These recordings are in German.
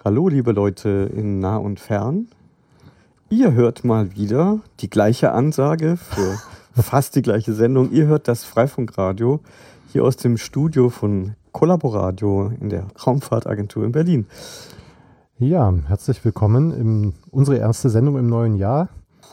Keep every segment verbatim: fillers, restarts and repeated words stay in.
Hallo liebe Leute in nah und fern. Ihr hört mal wieder die gleiche Ansage für fast die gleiche Sendung. Ihr hört das Freifunkradio hier aus dem Studio von Collaboradio in der Raumfahrtagentur in Berlin. Ja, herzlich willkommen in unsere erste Sendung im neuen Jahr.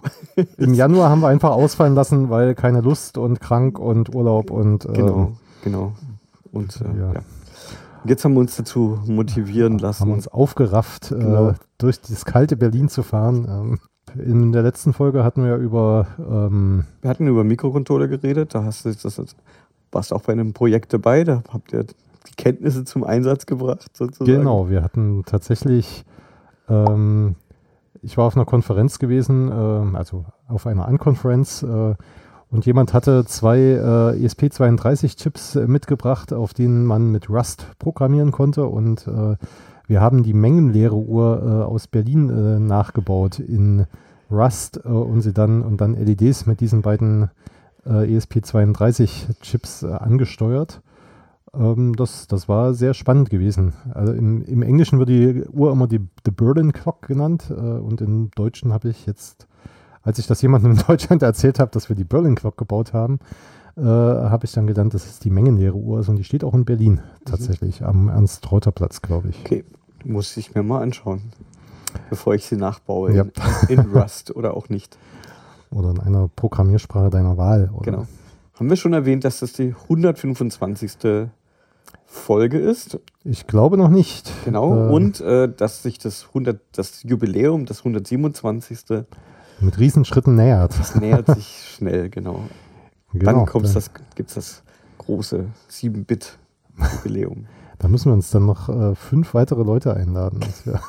Im Januar haben wir einfach ausfallen lassen, weil keine Lust und krank und Urlaub und äh, Genau, genau. Und äh, ja. ja. Jetzt haben wir uns dazu motivieren lassen. Haben uns aufgerafft, Genau. äh, durch das kalte Berlin zu fahren. Ähm, in der letzten Folge hatten wir ja über ähm, Wir hatten über Mikrocontroller geredet, da hast du das, warst auch bei einem Projekt dabei, da habt ihr die Kenntnisse zum Einsatz gebracht sozusagen. Genau, wir hatten tatsächlich, ähm, ich war auf einer Konferenz gewesen, äh, also auf einer Unkonferenz, äh, und jemand hatte zwei äh, E S P zweiunddreißig Chips äh, mitgebracht, auf denen man mit Rust programmieren konnte, und äh, wir haben die Mengenlehre-Uhr äh, aus Berlin äh, nachgebaut in Rust äh, und sie dann und dann L E Ds mit diesen beiden äh, E S P zweiunddreißig Chips äh, angesteuert. Ähm, das, das war sehr spannend gewesen. Also im, im Englischen wird die Uhr immer die The Berlin Clock genannt, äh, und im Deutschen habe ich jetzt, als ich das jemandem in Deutschland erzählt habe, dass wir die Berlin Clock gebaut haben, äh, habe ich dann gelernt, dass es die Mengenlehre-Uhr ist, und die steht auch in Berlin tatsächlich, mhm. am Ernst-Reuter-Platz, glaube ich. Okay, muss ich mir mal anschauen, bevor ich sie nachbaue, Ja. in, in Rust oder auch nicht. Oder in einer Programmiersprache deiner Wahl. Oder? Genau. Haben wir schon erwähnt, dass das die hundertfünfundzwanzigste Folge ist? Ich glaube noch nicht. Genau, Äh, und äh, dass sich das, hundert, das Jubiläum, das hundertsiebenundzwanzigste mit Riesenschritten nähert. Das nähert sich schnell, genau. Genau, Dann kommt's da, das, gibt es das große sieben Bit Jubiläum. da müssen wir uns dann noch äh, fünf weitere Leute einladen. Das wär,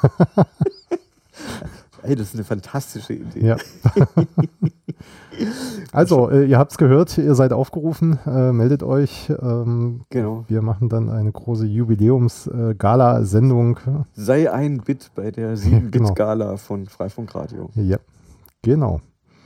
Ey, das ist eine fantastische Idee. ja. Also, äh, ihr habt es gehört, ihr seid aufgerufen, äh, meldet euch. Ähm, Genau. wir machen dann eine große Jubiläums-Gala-Sendung. Sei ein Bit bei der sieben Bit Genau. Gala von Freifunkradio. Ja, genau.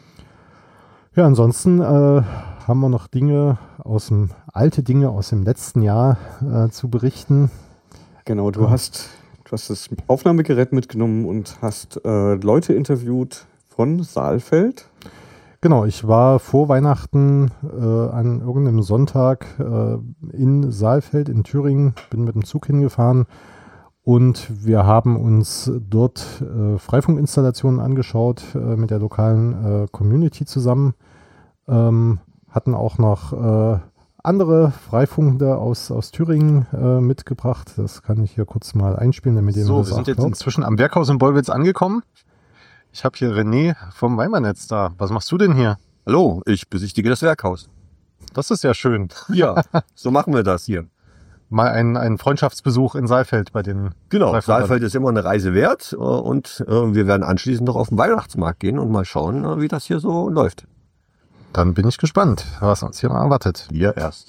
Ja, ansonsten äh, haben wir noch Dinge aus dem, alte Dinge aus dem letzten Jahr äh, zu berichten. Genau, du Ja. hast, du hast das Aufnahmegerät mitgenommen und hast äh, Leute interviewt von Saalfeld. Genau, ich war vor Weihnachten äh, an irgendeinem Sonntag äh, in Saalfeld in Thüringen, bin mit dem Zug hingefahren, und wir haben uns dort äh, Freifunkinstallationen angeschaut äh, mit der lokalen äh, Community zusammen, ähm, hatten auch noch äh, andere Freifunkler aus, aus Thüringen äh, mitgebracht. Das kann ich hier kurz mal einspielen, damit ihr mir So, das wir auch sind jetzt glaubt. inzwischen am Werkhaus in Bollwitz angekommen. Ich habe hier René vom Weimernetz da. Was machst du denn hier? Hallo, ich besichtige das Werkhaus. Das ist ja schön. Ja, so machen wir das hier. Mal ein, ein Freundschaftsbesuch in Saalfeld bei den Genau, Freifunkern. Saalfeld ist immer eine Reise wert äh, und äh, wir werden anschließend noch auf den Weihnachtsmarkt gehen und mal schauen, äh, wie das hier so läuft. Dann bin ich gespannt, was uns hier noch erwartet. Wir erst.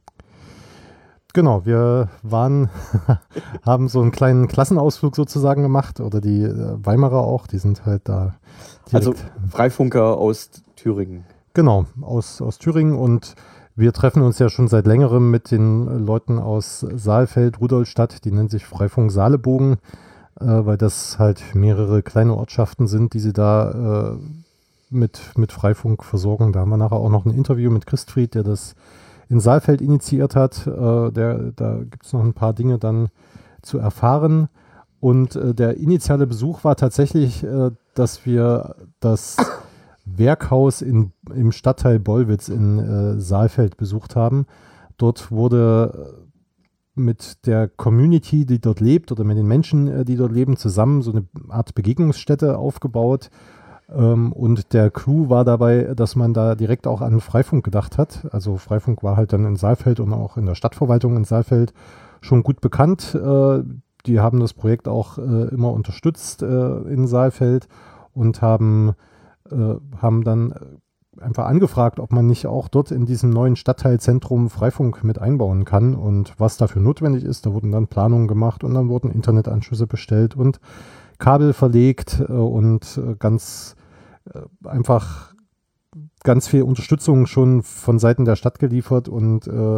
Genau, wir waren, haben so einen kleinen Klassenausflug sozusagen gemacht, oder die äh, Weimarer auch, die sind halt da direkt, Also Freifunker aus Thüringen. genau, aus, aus Thüringen, und wir treffen uns ja schon seit längerem mit den Leuten aus Saalfeld, Rudolstadt, die nennen sich Freifunk Saalebogen, äh, weil das halt mehrere kleine Ortschaften sind, die sie da äh, mit, mit Freifunk versorgen. Da haben wir nachher auch noch ein Interview mit Christfried, der das in Saalfeld initiiert hat. Äh, der, da gibt es noch ein paar Dinge dann zu erfahren. Und äh, der initiale Besuch war tatsächlich, äh, dass wir das Werkhaus in, im Stadtteil Bollwitz in äh, Saalfeld besucht haben. Dort wurde mit der Community, die dort lebt, oder mit den Menschen, äh, die dort leben, zusammen so eine Art Begegnungsstätte aufgebaut. Ähm, und der Clou war dabei, dass man da direkt auch an Freifunk gedacht hat. Also Freifunk war halt dann in Saalfeld und auch in der Stadtverwaltung in Saalfeld schon gut bekannt. Äh, die haben das Projekt auch äh, immer unterstützt äh, in Saalfeld und haben, äh, haben dann einfach angefragt, ob man nicht auch dort in diesem neuen Stadtteilzentrum Freifunk mit einbauen kann und was dafür notwendig ist. Da wurden dann Planungen gemacht und dann wurden Internetanschlüsse bestellt und Kabel verlegt äh, und äh, ganz äh, einfach ganz viel Unterstützung schon von Seiten der Stadt geliefert, und äh,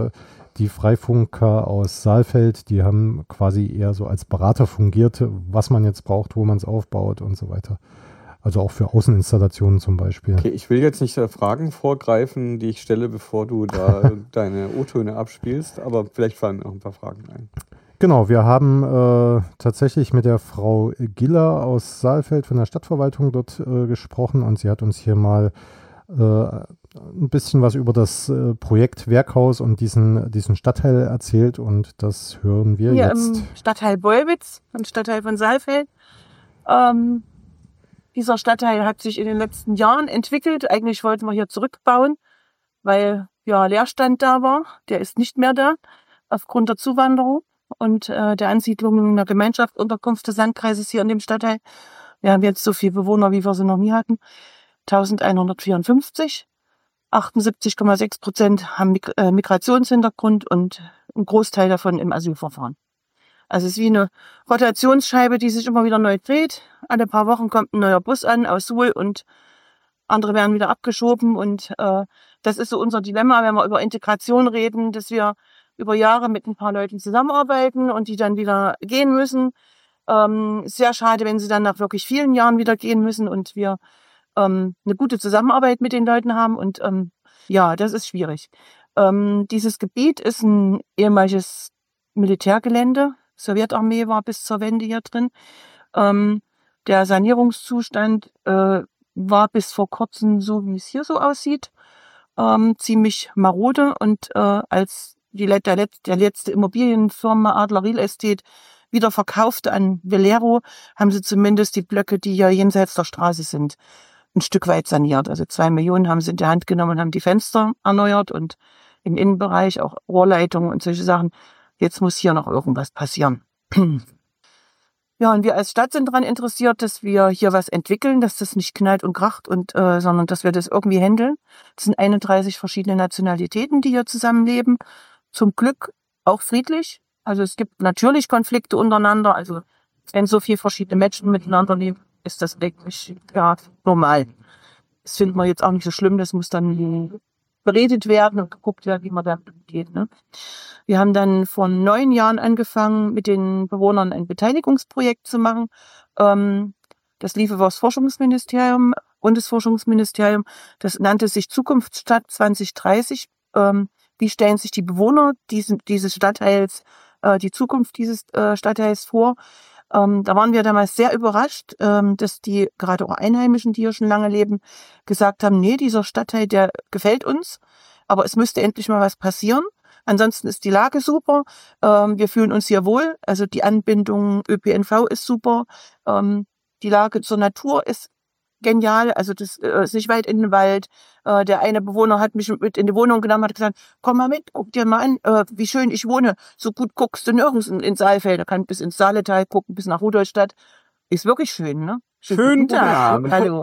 die Freifunker aus Saalfeld, die haben quasi eher so als Berater fungiert, was man jetzt braucht, wo man es aufbaut und so weiter. Also auch für Außeninstallationen zum Beispiel. Okay, ich will jetzt nicht äh, Fragen vorgreifen, die ich stelle, bevor du da deine O-Töne abspielst, aber vielleicht fallen auch ein paar Fragen ein. Genau, wir haben äh, tatsächlich mit der Frau Giller aus Saalfeld von der Stadtverwaltung dort äh, gesprochen und sie hat uns hier mal äh, ein bisschen was über das äh, Projekt Werkhaus und diesen, diesen Stadtteil erzählt und das hören wir Hier jetzt. im Stadtteil Beulwitz, im Stadtteil von Saalfeld. Ähm, dieser Stadtteil hat sich in den letzten Jahren entwickelt. Eigentlich wollten wir hier zurückbauen, weil ja Leerstand da war. Der ist nicht mehr da aufgrund der Zuwanderung und äh, der Ansiedlung einer Gemeinschaft Unterkunft des Landkreises hier in dem Stadtteil. Wir haben jetzt so viele Bewohner, wie wir sie noch nie hatten. eintausendeinhundertvierundfünfzig. achtundsiebzig Komma sechs Prozent haben Mig- äh, Migrationshintergrund und ein Großteil davon im Asylverfahren. Also es ist wie eine Rotationsscheibe, die sich immer wieder neu dreht. Alle paar Wochen kommt ein neuer Bus an aus Suhl und andere werden wieder abgeschoben. Und äh, das ist so unser Dilemma, wenn wir über Integration reden, dass wir über Jahre mit ein paar Leuten zusammenarbeiten und die dann wieder gehen müssen. Ähm, sehr schade, wenn sie dann nach wirklich vielen Jahren wieder gehen müssen und wir ähm, eine gute Zusammenarbeit mit den Leuten haben. Und ähm, ja, das ist schwierig. Ähm, dieses Gebiet ist ein ehemaliges Militärgelände. Sowjetarmee war bis zur Wende hier drin. Ähm, der Sanierungszustand äh, war bis vor kurzem so, wie es hier so aussieht, ähm, ziemlich marode. Und äh, als die, der, der letzte Immobilienfirma Adler Real Estate wieder verkaufte an Velero, haben sie zumindest die Blöcke, die ja jenseits der Straße sind, ein Stück weit saniert. Also zwei Millionen haben sie in die Hand genommen und haben die Fenster erneuert und im Innenbereich auch Rohrleitungen und solche Sachen. Jetzt muss hier noch irgendwas passieren. Ja, und wir als Stadt sind daran interessiert, dass wir hier was entwickeln, dass das nicht knallt und kracht, und, äh, sondern dass wir das irgendwie handeln. Es sind einunddreißig verschiedene Nationalitäten, die hier zusammenleben. Zum Glück auch friedlich. Also es gibt natürlich Konflikte untereinander. Also wenn so viele verschiedene Menschen miteinander leben, ist das eigentlich ja, normal. Das finden wir jetzt auch nicht so schlimm. Das muss dann beredet werden und geguckt werden, wie man da geht. Ne? Wir haben dann vor neun Jahren angefangen, mit den Bewohnern ein Beteiligungsprojekt zu machen. Ähm, das lief über das Forschungsministerium, Bundesforschungsministerium. Das nannte sich Zukunftsstadt zwanzig dreißig. Ähm, wie stellen sich die Bewohner diesen, dieses Stadtteils, äh, die Zukunft dieses äh, Stadtteils vor? Ähm, da waren wir damals sehr überrascht, ähm, dass die gerade auch Einheimischen, die hier schon lange leben, gesagt haben, nee, dieser Stadtteil, der gefällt uns, aber es müsste endlich mal was passieren. Ansonsten ist die Lage super, ähm, wir fühlen uns hier wohl, also die Anbindung Ö P N V ist super, ähm, die Lage zur Natur ist genial, also das äh, ist nicht weit in den Wald. Äh, der eine Bewohner hat mich mit in die Wohnung genommen, hat gesagt, komm mal mit, guck dir mal an, äh, wie schön ich wohne. So gut guckst du nirgends in, in Saalfeld. Er kann bis ins Saaletal gucken, bis nach Rudolstadt. Ist wirklich schön, ne? Schönen Tag. Hallo.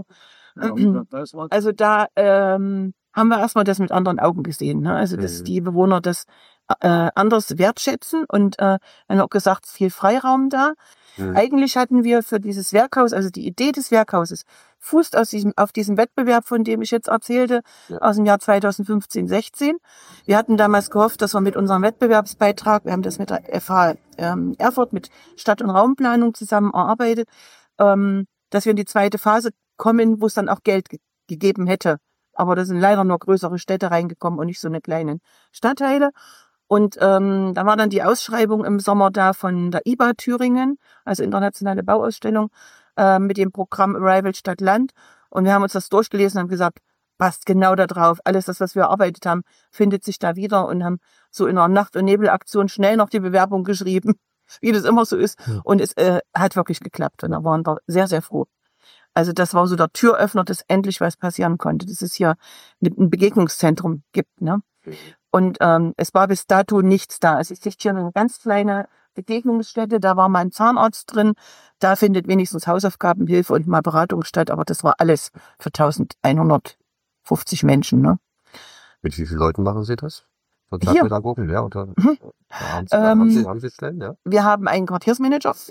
Also da ähm, haben wir erstmal das mit anderen Augen gesehen, ne? Also dass die Bewohner das äh, anders wertschätzen und äh, haben auch gesagt, viel Freiraum da. Mhm. Eigentlich hatten wir für dieses Werkhaus, also die Idee des Werkhauses, fußt aus diesem, auf diesem Wettbewerb, von dem ich jetzt erzählte, ja. aus dem Jahr zweitausendfünfzehn sechzehn. Wir hatten damals gehofft, dass wir mit unserem Wettbewerbsbeitrag, wir haben das mit der F H ähm, Erfurt, mit Stadt- und Raumplanung zusammen erarbeitet, ähm, dass wir in die zweite Phase kommen, wo es dann auch Geld ge- gegeben hätte. Aber da sind leider nur größere Städte reingekommen und nicht so eine kleinen Stadtteile. Und ähm, da war dann die Ausschreibung im Sommer da von der I B A Thüringen, also Internationale Bauausstellung, äh, mit dem Programm Arrival Stadt Land. Und wir haben uns das durchgelesen und haben gesagt, passt genau da drauf. Alles das, was wir erarbeitet haben, findet sich da wieder, und haben so in einer Nacht- und Nebelaktion schnell noch die Bewerbung geschrieben, wie das immer so ist. Ja. Und es äh, hat wirklich geklappt. Und da waren wir sehr, sehr froh. Also das war so der Türöffner, dass endlich was passieren konnte, dass es hier ein Begegnungszentrum gibt, ne? Und ähm, es war bis dato nichts da. Es ist hier eine ganz kleine Begegnungsstätte, da war mal ein Zahnarzt drin, da findet wenigstens Hausaufgabenhilfe und mal Beratung statt, aber das war alles für eintausendeinhundertfünfzig Menschen. Ne? Mit wie vielen Leuten machen Sie das? Hier. Gucken, ja, oder mhm. haben Sie, ähm, haben Sie, haben Sie Stellen, ja? Wir haben einen Quartiersmanager, ja.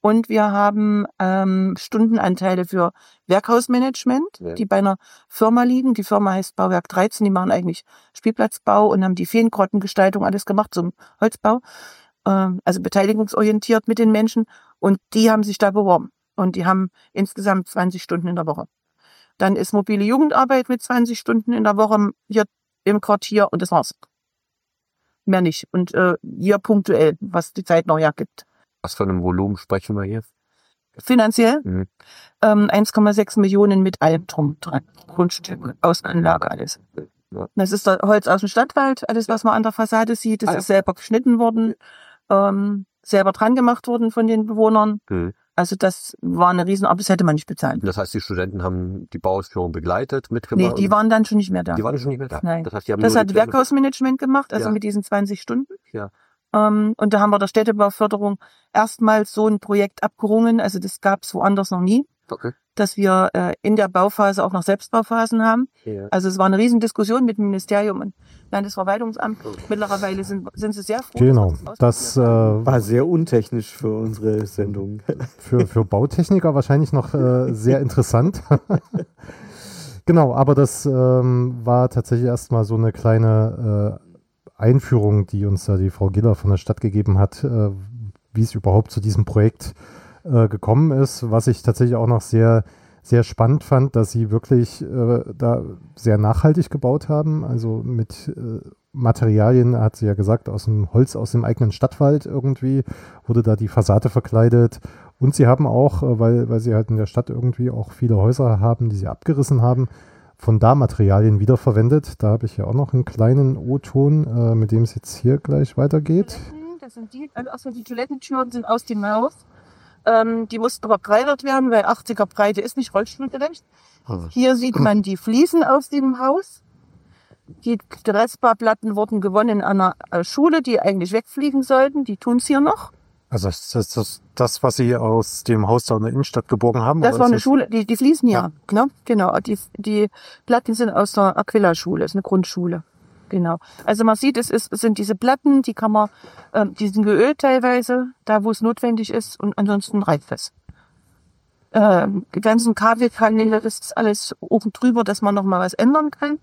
Und wir haben ähm, Stundenanteile für Werkhausmanagement, Ja. die bei einer Firma liegen. Die Firma heißt Bauwerk dreizehn, die machen eigentlich Spielplatzbau und haben die Feengrottengestaltung alles gemacht zum Holzbau. Ähm, also beteiligungsorientiert mit den Menschen. Und die haben sich da beworben. Und die haben insgesamt zwanzig Stunden in der Woche. Dann ist mobile Jugendarbeit mit zwanzig Stunden in der Woche hier im Quartier und das war's. Mehr nicht. Und äh, hier punktuell, was die Zeit noch hergibt. Was für einem Volumen sprechen wir hier? Finanziell Mhm. ähm, eins Komma sechs Millionen mit allem drum dran. Grundstück, Außenanlage, alles. Ja. Das ist da Holz aus dem Stadtwald, alles was man an der Fassade sieht, das Ah, ja. ist selber geschnitten worden, ähm, selber dran gemacht worden von den Bewohnern. Mhm. Also das war eine Riesenarbeit, das hätte man nicht bezahlen. Das heißt, die Studenten haben die Bauausführung begleitet, Nee, mitgemacht? die waren dann schon nicht mehr da. die waren schon nicht mehr da. Nein. Das heißt, die haben Das nur hat die Pläne- Werkhausmanagement gemacht, also Ja. mit diesen zwanzig Stunden. Ja. Ähm, und da haben wir der Städtebauförderung erstmals so ein Projekt abgerungen, also das gab es woanders noch nie, Okay. dass wir äh, in der Bauphase auch noch Selbstbauphasen haben. Ja. Also es war eine Riesendiskussion mit dem Ministerium und Landesverwaltungsamt. Mittlerweile sind, sind sie sehr froh. Genau, dass wir das äh, ausprobiert haben. War sehr untechnisch für unsere Sendung. für, für Bautechniker wahrscheinlich noch äh, sehr interessant. Genau, aber das ähm, war tatsächlich erstmal so eine kleine äh, Einführung, die uns da die Frau Giller von der Stadt gegeben hat, äh, wie es überhaupt zu diesem Projekt äh, gekommen ist. Was ich tatsächlich auch noch sehr, sehr spannend fand, dass sie wirklich äh, da sehr nachhaltig gebaut haben. Also mit äh, Materialien, hat sie ja gesagt, aus dem Holz aus dem eigenen Stadtwald irgendwie, wurde da die Fassade verkleidet. Und sie haben auch, äh, weil, weil sie halt in der Stadt irgendwie auch viele Häuser haben, die sie abgerissen haben, von da Materialien wiederverwendet. Da habe ich ja auch noch einen kleinen O-Ton, äh, mit dem es jetzt hier gleich weitergeht. Das sind die, also die Toilettentüren sind aus dem Haus. Ähm, die mussten vergreinert werden, weil achtziger Breite ist nicht rollstuhlgerecht. Ah. Hier sieht man die Fliesen aus dem Haus. Die Dressbarplatten wurden gewonnen an einer äh, Schule, die eigentlich wegfliegen sollten. Die tun's hier noch. Also das, das, das, das, was Sie aus dem Haus da in der Innenstadt geborgen haben? Das oder war ist eine Schule, die, die fließen ja. Ja. Ne? Genau, die, die Platten sind aus der Aquila-Schule, das ist eine Grundschule. Genau. Also man sieht, es, ist, es sind diese Platten, die kann man, ähm, die sind geölt teilweise, da wo es notwendig ist und ansonsten reicht es. Ähm, die ganzen Kabelkanäle, das ist alles oben drüber, dass man noch mal was ändern kann.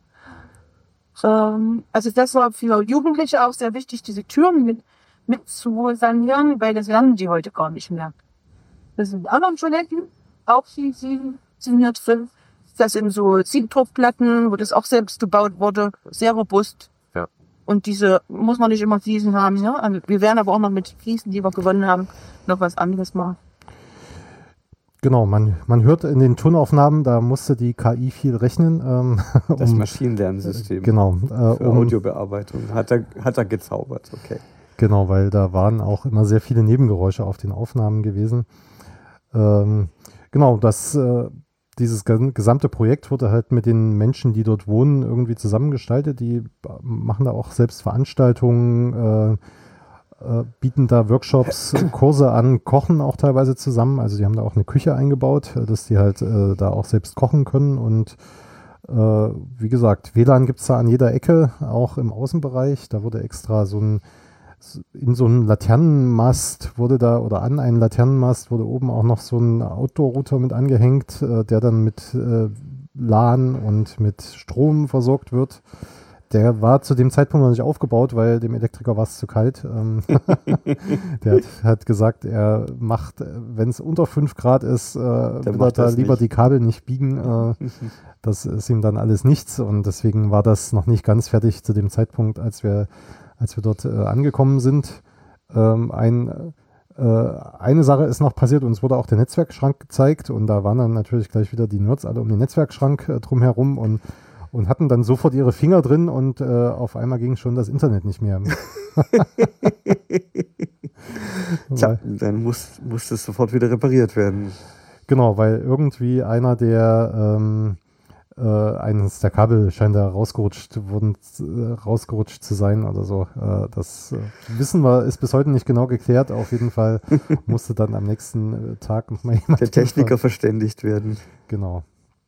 Ähm, also das war für Jugendliche auch sehr wichtig, diese Türen mit, mit zu sanieren, weil das lernen die heute gar nicht mehr. Das sind andere Toiletten, auch viel saniert drin. Das sind so Siebdruckplatten, wo das auch selbst gebaut wurde, sehr robust. Ja. Und diese muss man nicht immer Fliesen haben. Ja? Also wir werden aber auch noch mit Fliesen, die wir gewonnen haben, noch was anderes machen. Genau, man, man hört in den Tonaufnahmen, da musste die K I viel rechnen. Ähm, Das um- Maschinenlernsystem Genau, äh, für um, Audiobearbeitung. Hat er, hat er gezaubert, okay. genau, weil da waren auch immer sehr viele Nebengeräusche auf den Aufnahmen gewesen. Ähm, genau, das, äh, dieses ges- gesamte Projekt wurde halt mit den Menschen, die dort wohnen, irgendwie zusammengestaltet. Die b- machen da auch selbst Veranstaltungen, äh, äh, bieten da Workshops, Kurse an, kochen auch teilweise zusammen. Also die haben da auch eine Küche eingebaut, äh, dass die halt äh, da auch selbst kochen können. Und äh, wie gesagt, W L A N gibt es da an jeder Ecke, auch im Außenbereich. Da wurde extra so ein in so einen Laternenmast wurde da, oder an einen Laternenmast wurde oben auch noch so ein Outdoor-Router mit angehängt, äh, der dann mit äh, LAN und mit Strom versorgt wird. Der war zu dem Zeitpunkt noch nicht aufgebaut, weil dem Elektriker war es zu kalt. Ähm, der hat, hat gesagt, er macht, wenn es unter fünf Grad ist, äh, will er macht da er's lieber nicht. die Kabel nicht biegen. Äh, das ist ihm dann alles nichts und deswegen war das noch nicht ganz fertig zu dem Zeitpunkt, als wir als wir dort äh, angekommen sind. Ähm, ein, äh, eine Sache ist noch passiert, uns wurde auch der Netzwerkschrank gezeigt und da waren dann natürlich gleich wieder die Nerds alle um den Netzwerkschrank äh, drumherum und, und hatten dann sofort ihre Finger drin und äh, auf einmal ging schon das Internet nicht mehr. Tja, dann muss, muss das sofort wieder repariert werden. Genau, weil irgendwie einer der ähm, äh, eines der Kabel scheint da rausgerutscht wurden, äh, rausgerutscht zu sein oder so. Äh, das äh, wissen wir, ist bis heute nicht genau geklärt. Auf jeden Fall musste dann am nächsten äh, Tag nochmal jemand. Der Techniker hinfahren. verständigt werden. Genau.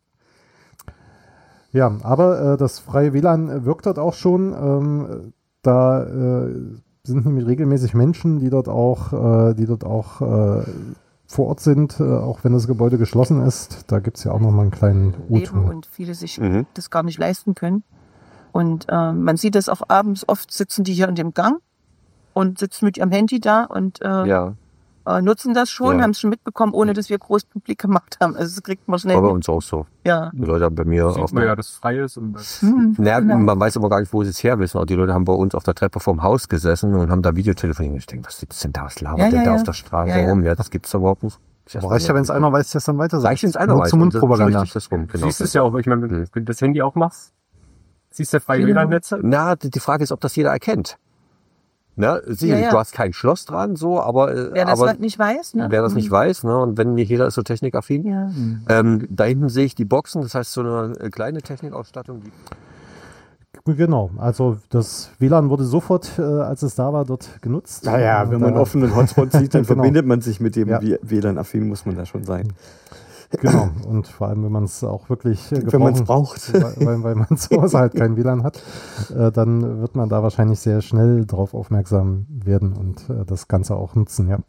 Ja, aber äh, das freie W L A N wirkt dort auch schon. Ähm, da äh, sind nämlich regelmäßig Menschen, die dort auch, äh, die dort auch äh, vor Ort sind, äh, auch wenn das Gebäude geschlossen ist. Da gibt es ja auch nochmal einen kleinen Leben O-Ton. und viele sich Mhm. das gar nicht leisten können. Und äh, man sieht das auch abends, oft sitzen die hier in dem Gang und sitzen mit ihrem Handy da und äh, Ja, äh, nutzen das schon, Ja. haben es schon mitbekommen, ohne dass wir groß publik gemacht haben. Also das kriegt man schnell war bei mit. uns auch so. Ja. Die Leute haben bei mir auf Sieht man ja, dass es frei ist. Und das Hm, Naja, genau. man weiß aber gar nicht, wo sie es her wissen. Aber die Leute haben bei uns auf der Treppe vorm Haus gesessen und haben da Videotelefoniert. Ich denke, was sitzt denn da? Was labert Ja, denn ja, da ja. auf der Straße Ja, ja. rum? Ja, das gibt's da überhaupt nicht. Aber reicht ja, wenn es einer weiß, der es dann weiter sagt. Reicht, wenn es einer Nur weiß. zur Und das- Mundpropaganda. so richtig das rum, genau. siehst es ja auch, ich meine, wenn du das Handy auch machst, siehst du freie Genau. W L A N-Netze. Na, die die Frage ist, ob das jeder erkennt. Ne? Sicherlich, Ja, ja. du hast kein Schloss dran, so, aber, äh, Wer das aber halt nicht weiß, ne? wer das nicht weiß, ne? Und wenn nicht jeder ist so technikaffin. Ja. Ähm, da hinten sehe ich die Boxen, das heißt so eine äh, kleine Technikausstattung. Die Genau, also das W L A N wurde sofort, äh, als es da war, dort genutzt. Naja, wenn man einen Da- offenen Hotspot sieht, dann Genau. verbindet man sich mit dem Ja. W L A N-affin, muss man da schon sein. Genau, und vor allem, wenn man es auch wirklich äh, Wenn man es gebrauchen- braucht. weil, weil, weil man zu Hause halt kein W L A N hat, äh, dann wird man da wahrscheinlich sehr schnell drauf aufmerksam werden und äh, das Ganze auch nutzen, ja.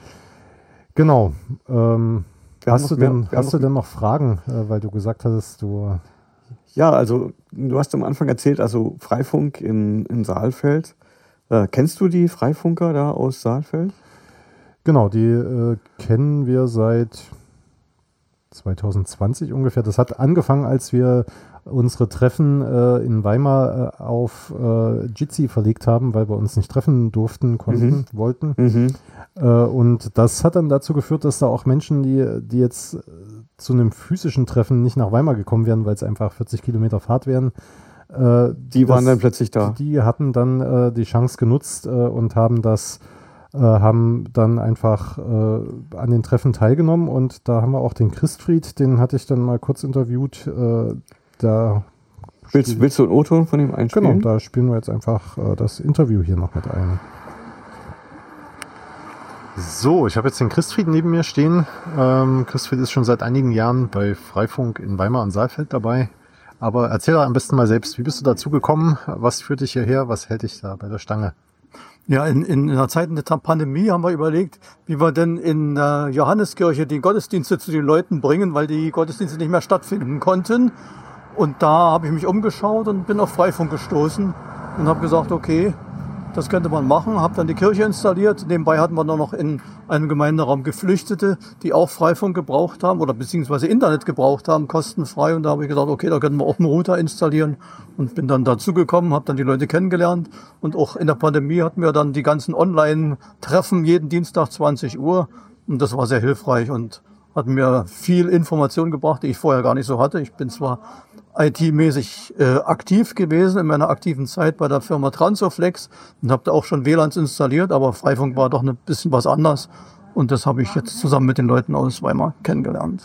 Genau. Ähm, Wir haben hast noch du, mehr- denn, wir haben hast du noch- denn noch Fragen, äh, weil du gesagt hattest, du... Ja, also du hast am Anfang erzählt, also Freifunk in, in Saalfeld. Äh, kennst du die Freifunker da aus Saalfeld? Genau, die äh, kennen wir seit zwanzig zwanzig ungefähr. Das hat angefangen, als wir unsere Treffen äh, in Weimar äh, auf äh, Jitsi verlegt haben, weil wir uns nicht treffen durften, konnten, Mhm. wollten. Mhm. Äh, und das hat dann dazu geführt, dass da auch Menschen, die, die jetzt äh, zu einem physischen Treffen nicht nach Weimar gekommen wären, weil es einfach vierzig Kilometer Fahrt wären, äh, Die waren dann plötzlich da. die hatten dann äh, die Chance genutzt äh, und haben das äh, haben dann einfach äh, an den Treffen teilgenommen und da haben wir auch den Christfried, den hatte ich dann mal kurz interviewt. Äh, da Willst, willst du einen O-Ton von ihm genau, einspielen? da spielen wir jetzt einfach äh, das Interview hier noch mit ein. So, ich habe jetzt den Christfried neben mir stehen. Ähm, Christfried ist schon seit einigen Jahren bei Freifunk in Weimar und Saalfeld dabei. Aber erzähl doch am besten mal selbst, wie bist du dazu gekommen? Was führt dich hierher? Was hält dich da bei der Stange? Ja, in, in der Zeit der Pandemie haben wir überlegt, wie wir denn in der Johanneskirche die Gottesdienste zu den Leuten bringen, weil die Gottesdienste nicht mehr stattfinden konnten. Und da habe ich mich umgeschaut und bin auf Freifunk gestoßen und habe gesagt, okay, das könnte man machen. Habe dann die Kirche installiert. Nebenbei hatten wir noch in einem Gemeinderaum Geflüchtete, die auch Freifunk gebraucht haben oder beziehungsweise Internet gebraucht haben, kostenfrei. Und da habe ich gesagt, okay, da können wir auch einen Router installieren. Und bin dann dazugekommen, habe dann die Leute kennengelernt. Und auch in der Pandemie hatten wir dann die ganzen Online-Treffen jeden Dienstag zwanzig Uhr. Und das war sehr hilfreich und hat mir viel Information gebracht, die ich vorher gar nicht so hatte. Ich bin zwar I T-mäßig äh, aktiv gewesen in meiner aktiven Zeit bei der Firma Transoflex und habe da auch schon W L A Ns installiert, aber Freifunk war doch ein bisschen was anders. Und das habe ich jetzt zusammen mit den Leuten aus Weimar kennengelernt.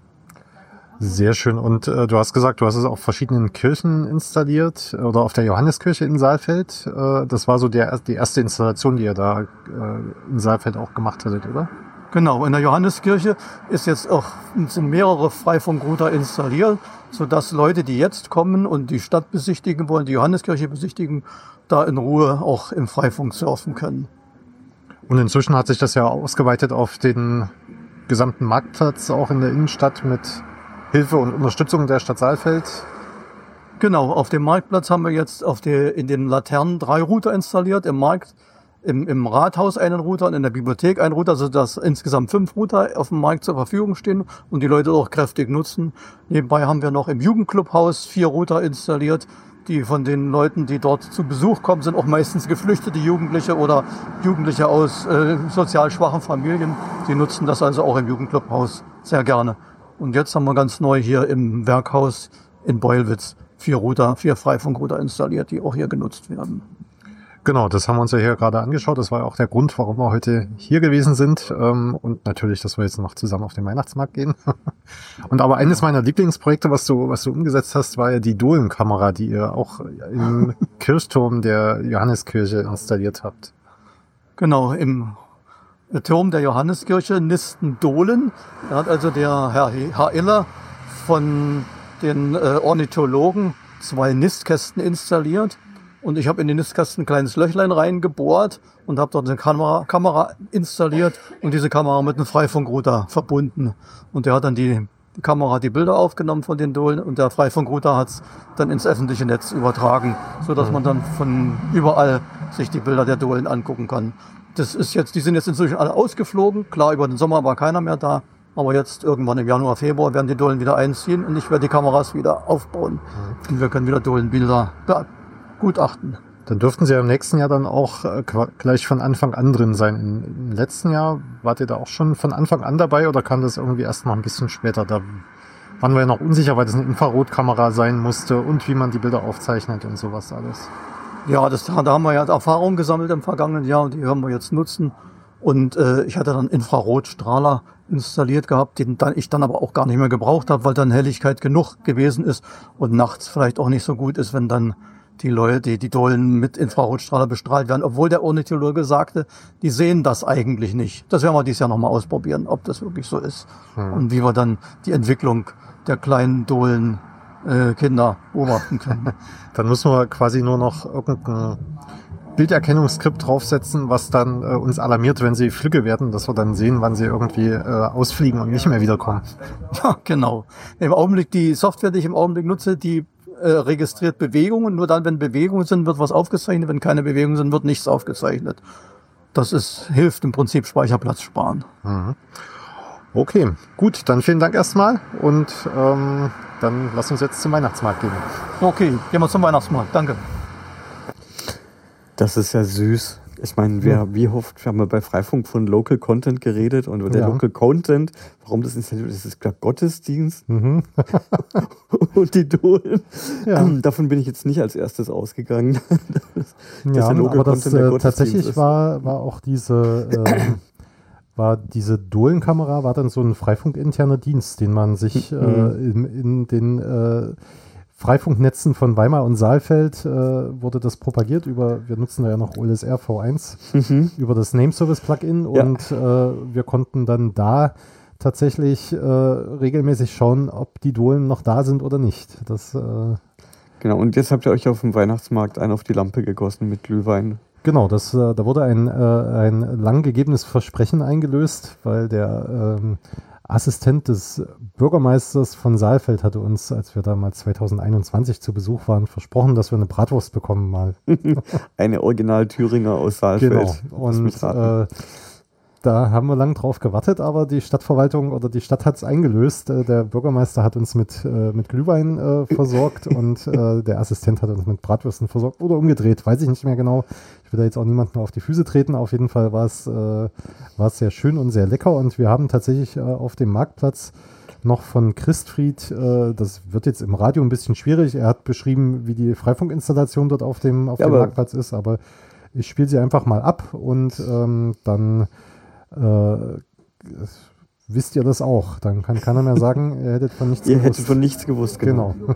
Sehr schön. Und äh, du hast gesagt, du hast es auf verschiedenen Kirchen installiert oder auf der Johanneskirche in Saalfeld. Äh, das war so der, die erste Installation, die ihr da äh, in Saalfeld auch gemacht hattet, oder? Genau, in der Johanneskirche ist jetzt auch, sind mehrere Freifunkrouter installiert, sodass Leute, die jetzt kommen und die Stadt besichtigen wollen, die Johanneskirche besichtigen, da in Ruhe auch im Freifunk surfen können. Und inzwischen hat sich das ja ausgeweitet auf den gesamten Marktplatz, auch in der Innenstadt mit Hilfe und Unterstützung der Stadt Saalfeld. Genau, auf dem Marktplatz haben wir jetzt auf der, in den Laternen drei Router installiert, im Markt, im, im Rathaus einen Router und in der Bibliothek einen Router, sodass insgesamt fünf Router auf dem Markt zur Verfügung stehen und die Leute auch kräftig nutzen. Nebenbei haben wir noch im Jugendclubhaus vier Router installiert, die von den Leuten, die dort zu Besuch kommen, sind auch meistens geflüchtete Jugendliche oder Jugendliche aus äh, sozial schwachen Familien. Die nutzen das also auch im Jugendclubhaus sehr gerne. Und jetzt haben wir ganz neu hier im Werkhaus in Beulwitz vier Router, vier Freifunkrouter installiert, die auch hier genutzt werden. Genau, das haben wir uns ja hier gerade angeschaut. Das war ja auch der Grund, warum wir heute hier gewesen sind. Und natürlich, dass wir jetzt noch zusammen auf den Weihnachtsmarkt gehen. Und aber eines meiner Lieblingsprojekte, was du, was du umgesetzt hast, war ja die Dohlenkamera, die ihr auch im Kirchturm der Johanneskirche installiert habt. Genau, im Turm der Johanneskirche nisten Dohlen. Da hat also der Herr Herr Iller von den äh, Ornithologen zwei Nistkästen installiert. Und ich habe in den Nistkasten ein kleines Löchlein reingebohrt und habe dort eine Kamera, Kamera installiert und diese Kamera mit einem Freifunkrouter verbunden. Und der hat dann die, die Kamera die Bilder aufgenommen von den Dohlen und der Freifunkrouter hat es dann ins öffentliche Netz übertragen, sodass man dann von überall sich die Bilder der Dohlen angucken kann. Das ist jetzt, die sind jetzt inzwischen alle ausgeflogen. Klar, über den Sommer war keiner mehr da. Aber jetzt irgendwann im Januar, Februar werden die Dohlen wieder einziehen und ich werde die Kameras wieder aufbauen. Und wir können wieder Dohlenbilder begutachten. Dann dürften Sie ja im nächsten Jahr dann auch äh, gleich von Anfang an drin sein. Im, Im letzten Jahr wart ihr da auch schon von Anfang an dabei oder kam das irgendwie erst noch ein bisschen später? Da waren wir ja noch unsicher, weil das eine Infrarotkamera sein musste und wie man die Bilder aufzeichnet und sowas alles. Ja, das, da haben wir ja Erfahrung gesammelt im vergangenen Jahr und die werden wir jetzt nutzen. Und äh, ich hatte dann Infrarotstrahler installiert gehabt, den dann ich dann aber auch gar nicht mehr gebraucht habe, weil dann Helligkeit genug gewesen ist und nachts vielleicht auch nicht so gut ist, wenn dann die Leute, die, die Dohlen mit Infrarotstrahler bestrahlt werden, obwohl der Ornithologe sagte, die sehen das eigentlich nicht. Das werden wir dieses Jahr nochmal ausprobieren, ob das wirklich so ist hm. und wie wir dann die Entwicklung der kleinen Dohlen äh, Kinder beobachten können. Dann müssen wir quasi nur noch irgendein Bilderkennungsskript draufsetzen, was dann äh, uns alarmiert, wenn sie flügge werden, dass wir dann sehen, wann sie irgendwie äh, ausfliegen und nicht mehr wiederkommen. Ja, genau. Im Augenblick, die Software, die ich im Augenblick nutze, die äh, registriert Bewegungen. Nur dann, wenn Bewegungen sind, wird was aufgezeichnet. Wenn keine Bewegungen sind, wird nichts aufgezeichnet. Das ist, hilft im Prinzip Speicherplatz sparen. Mhm. Okay, gut, dann vielen Dank erstmal und ähm, dann lass uns jetzt zum Weihnachtsmarkt gehen. Okay, gehen wir zum Weihnachtsmarkt. Danke. Das ist ja süß. Ich meine, wir, ja. wie oft haben wir bei Freifunk von Local Content geredet und der ja. Local Content, warum das installiert ist, ist klar Gottesdienst mhm. und die Dohlen. Ja. Ähm, davon bin ich jetzt nicht als erstes ausgegangen. dass ja, der Local aber das äh, tatsächlich ist. war, war auch diese, äh, war diese Dohlenkamera, war dann so ein Freifunk-interner Dienst, den man sich mhm. äh, in, in den äh, Freifunknetzen von Weimar und Saalfeld äh, wurde das propagiert über, wir nutzen da ja noch O L S R V eins, mhm. über das Nameservice-Plugin ja. und äh, wir konnten dann da tatsächlich äh, regelmäßig schauen, ob die Dohlen noch da sind oder nicht. Das, äh genau, und jetzt habt ihr euch auf dem Weihnachtsmarkt einen auf die Lampe gegossen mit Glühwein. Genau, das, äh, da wurde ein, äh, ein lang gegebenes Versprechen eingelöst, weil der ähm, Assistent des Bürgermeisters von Saalfeld hatte uns, als wir da mal zwanzig einundzwanzig zu Besuch waren, versprochen, dass wir eine Bratwurst bekommen mal. Eine Original-Thüringer aus Saalfeld. Genau, und äh, da haben wir lang drauf gewartet, aber die Stadtverwaltung oder die Stadt hat es eingelöst. Äh, der Bürgermeister hat uns mit, äh, mit Glühwein äh, versorgt und äh, der Assistent hat uns mit Bratwürsten versorgt oder umgedreht, weiß ich nicht mehr genau. Ich will da jetzt auch niemanden auf die Füße treten. Auf jeden Fall war es, äh, war es sehr schön und sehr lecker und wir haben tatsächlich äh, auf dem Marktplatz noch von Christfried, äh, das wird jetzt im Radio ein bisschen schwierig, er hat beschrieben, wie die Freifunkinstallation dort auf dem, auf ja, dem Marktplatz ist, aber ich spiele sie einfach mal ab und ähm, dann Äh, wisst ihr das auch. Dann kann keiner mehr sagen, ihr hättet von nichts ihr gewusst. Ihr hättet von nichts gewusst, genau. genau.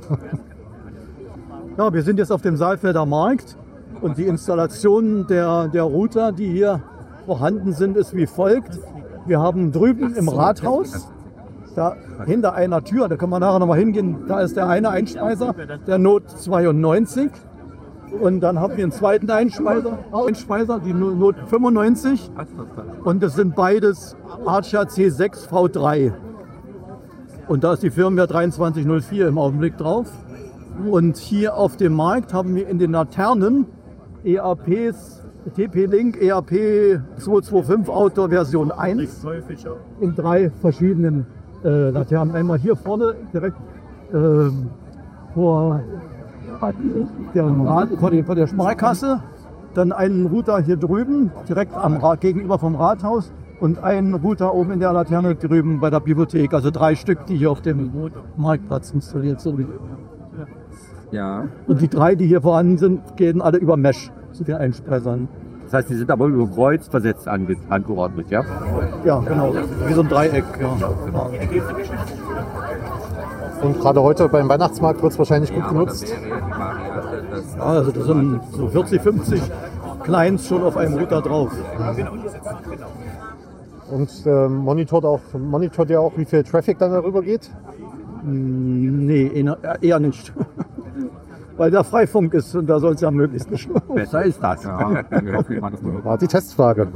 Ja, wir sind jetzt auf dem Saalfelder Markt und die Installation der, der Router, die hier vorhanden sind, ist wie folgt. Wir haben drüben im Rathaus, da hinter einer Tür, da können wir nachher nochmal hingehen, da ist der eine Einspeiser, der Not zweiundneunzig. Und dann haben wir einen zweiten Einspeiser, Einspeiser die Not fünfundneunzig. Und das sind beides Archer C sechs V drei. Und da ist die Firmware dreiundzwanzig null vier im Augenblick drauf. Und hier auf dem Markt haben wir in den Laternen E A Ps, T P-Link, E A P zweihundertfünfundzwanzig Outdoor Version eins in drei verschiedenen äh, Laternen. Einmal hier vorne direkt äh, vor Der Rad, vor, der, vor der Sparkasse, dann einen Router hier drüben, direkt am Rad, gegenüber vom Rathaus und einen Router oben in der Laterne drüben bei der Bibliothek. Also drei Stück, die hier auf dem Marktplatz installiert sind. Ja. Und die drei, die hier vorhanden sind, gehen alle über Mesh zu den Einspeisern. Das heißt, die sind aber über Kreuz versetzt ange angeordnet, ja? Ja, genau. Wie so ein Dreieck. Ja. Und gerade heute beim Weihnachtsmarkt wird es wahrscheinlich gut genutzt. Ja, also da sind so vierzig, fünfzig Clients schon auf einem Router drauf. Und äh, monitort, auch, monitort ihr auch, wie viel Traffic dann darüber geht? Nee, eher nicht. weil da Freifunk ist und da soll es ja möglichst nicht. Besser ist das. Ja, War die Testfrage.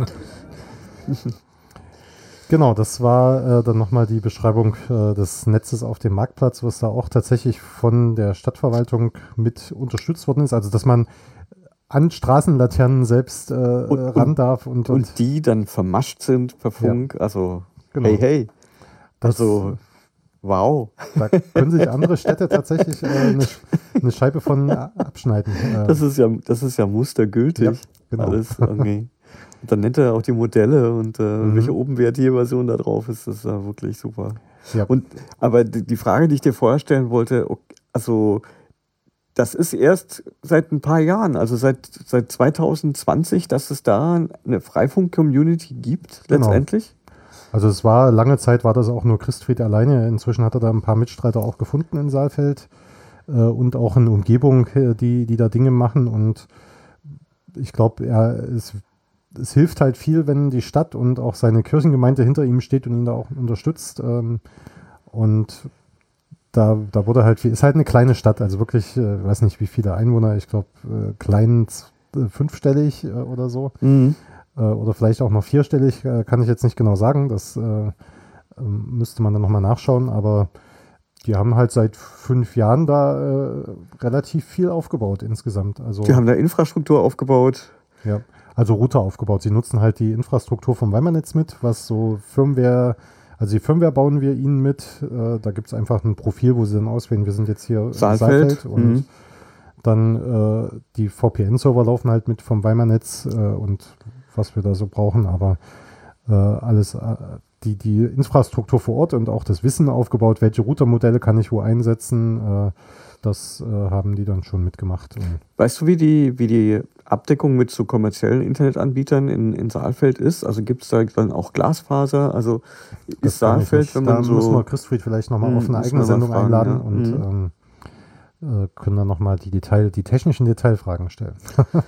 Genau, das war äh, dann nochmal die Beschreibung äh, des Netzes auf dem Marktplatz, was da auch tatsächlich von der Stadtverwaltung mit unterstützt worden ist. Also, dass man an Straßenlaternen selbst äh, Und- ran darf und, und, Und die dann vermascht sind per Funk. Also, Genau. hey, hey. das, Also, wow. da können sich andere Städte tatsächlich äh, eine, Sch- eine Scheibe von abschneiden. Äh, Das ist ja, das ist ja mustergültig. Ja, genau. Alles irgendwie. Und dann nennt er auch die Modelle und äh, Mhm. welche OpenWrt-Version da drauf ist. Das ist ja wirklich super. Ja. Und, aber die die Frage, die ich dir vorher stellen wollte, ok- also das ist erst seit ein paar Jahren, also seit, seit zwanzig zwanzig, dass es da eine Freifunk-Community gibt, Genau. letztendlich. Also es war, lange Zeit war das auch nur Christfried alleine. Inzwischen hat er da ein paar Mitstreiter auch gefunden in Saalfeld äh, und auch in Umgebung, äh, die, die da Dinge machen. Und ich glaube, er es, es hilft halt viel, wenn die Stadt und auch seine Kirchengemeinde hinter ihm steht und ihn da auch unterstützt. Ähm, und da, da wurde halt viel, ist halt eine kleine Stadt, also wirklich, äh, weiß nicht wie viele Einwohner, ich glaube äh, klein z- äh, fünfstellig äh, oder so. Mhm. Äh, oder vielleicht auch noch vierstellig, äh, kann ich jetzt nicht genau sagen. Das äh, ähm, müsste man dann nochmal nachschauen. Aber die haben halt seit fünf Jahren da äh, relativ viel aufgebaut insgesamt. Also, Die haben da Infrastruktur aufgebaut. ja, also Router aufgebaut. Sie nutzen halt die Infrastruktur vom Weimernetz mit, was so Firmware, also die Firmware bauen wir ihnen mit. Äh, da gibt es einfach ein Profil, wo sie dann auswählen, wir sind jetzt hier in Saalfeld. und Mhm. dann äh, die V P N-Server laufen halt mit vom Weimernetz äh, und was wir da so brauchen, aber äh, alles, äh, die, die Infrastruktur vor Ort und auch das Wissen aufgebaut, welche Routermodelle kann ich wo einsetzen, äh, das äh, haben die dann schon mitgemacht. Und Weißt du, wie die, wie die Abdeckung mit so kommerziellen Internetanbietern in, in Saalfeld ist? Also gibt es da dann auch Glasfaser? Also das ist kann ich Saalfeld, nicht. wenn Da man müssen wir so... Christfried vielleicht nochmal Hm, auf eine müssen eigene wir mal Sendung fragen, einladen ja. und ähm, äh, können dann nochmal die, Detail, die technischen Detailfragen stellen.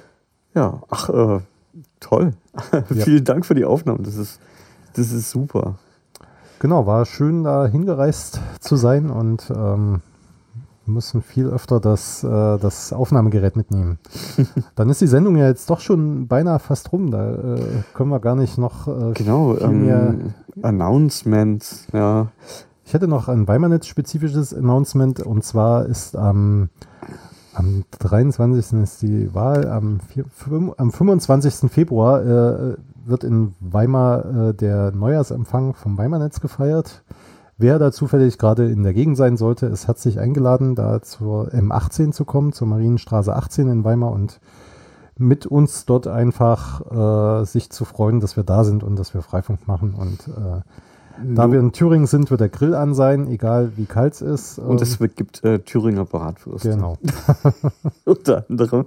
Ja, ach, äh, toll. Ja. Vielen Dank für die Aufnahmen. Das ist, das ist super. Genau, war schön da hingereist zu sein und ähm, wir müssen viel öfter das, äh, das Aufnahmegerät mitnehmen. Dann ist die Sendung ja jetzt doch schon beinahe fast rum. Da äh, können wir gar nicht noch äh, Genau, viel mehr. ähm, Announcements, ja. Ich hätte noch ein Weimernetz-spezifisches Announcement und zwar ist am, am dreiundzwanzigsten ist die Wahl, am, vier, fünf, am fünfundzwanzigsten Februar äh, wird in Weimar äh, der Neujahrsempfang vom Weimernetz gefeiert. Wer da zufällig gerade in der Gegend sein sollte, ist herzlich eingeladen, da zur M achtzehn zu kommen, zur Marienstraße achtzehn in Weimar und mit uns dort einfach äh, sich zu freuen, dass wir da sind und dass wir Freifunk machen. Und äh, da wir in Thüringen sind, wird der Grill an sein, egal wie kalt es ist. Und es wird- gibt äh, Thüringer Bratwurst. Genau. Unter anderem.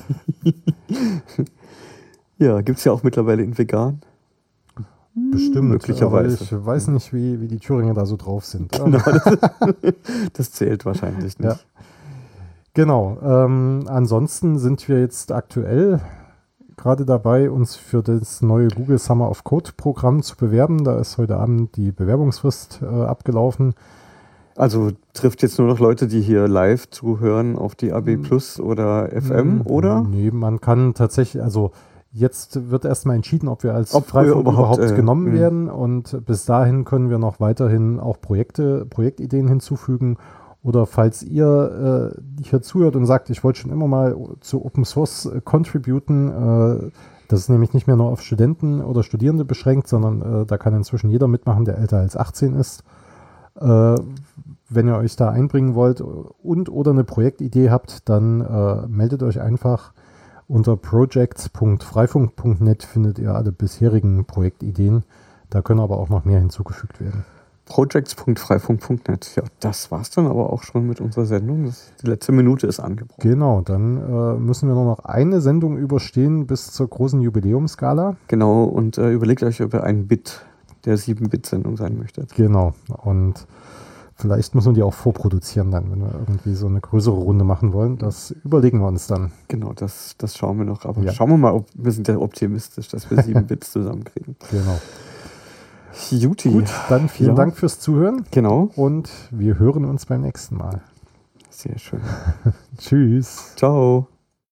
Ja, gibt es ja auch mittlerweile in vegan. Bestimmt. möglicherweise. Aber ich weiß nicht, wie, wie die Thüringer da so drauf sind. Genau, das, das zählt wahrscheinlich nicht. Ja. Genau. Ähm, ansonsten sind wir jetzt aktuell gerade dabei, uns für das neue Google Summer of Code Programm zu bewerben. Da ist heute Abend die Bewerbungsfrist äh, abgelaufen. Also trifft jetzt nur noch Leute, die hier live zuhören auf die A B Plus oder F M, Mm, oder? Nee, man kann tatsächlich, also jetzt wird erstmal entschieden, ob wir als Ob wir Freifunk überhaupt, überhaupt, äh, genommen mh. werden und bis dahin können wir noch weiterhin auch Projekte, Projektideen hinzufügen oder falls ihr äh, hier zuhört und sagt, ich wollte schon immer mal zu Open Source äh, contributen, äh, das ist nämlich nicht mehr nur auf Studenten oder Studierende beschränkt, sondern äh, da kann inzwischen jeder mitmachen, der älter als achtzehn ist. Äh, wenn ihr euch da einbringen wollt und oder eine Projektidee habt, dann äh, meldet euch einfach. Unter projects punkt freifunk punkt net findet ihr alle bisherigen Projektideen. Da können aber auch noch mehr hinzugefügt werden. projects punkt freifunk punkt net. Ja, das war's dann aber auch schon mit unserer Sendung. Das, die letzte Minute ist angebrochen. Genau, dann äh, müssen wir nur noch eine Sendung überstehen bis zur großen Jubiläumsgala. Genau, und äh, überlegt euch, ob ihr ein Bit der sieben Bit Sendung sein möchtet. Genau, und vielleicht müssen wir die auch vorproduzieren dann, wenn wir irgendwie so eine größere Runde machen wollen. Das überlegen wir uns dann. Genau, das, das schauen wir noch. Aber Ja. schauen wir mal, ob, wir sind ja optimistisch, dass wir sieben Bits zusammenkriegen. Genau. Juti. Gut, dann vielen Ja. Dank fürs Zuhören Genau. und wir hören uns beim nächsten Mal. Sehr schön. Tschüss. Ciao.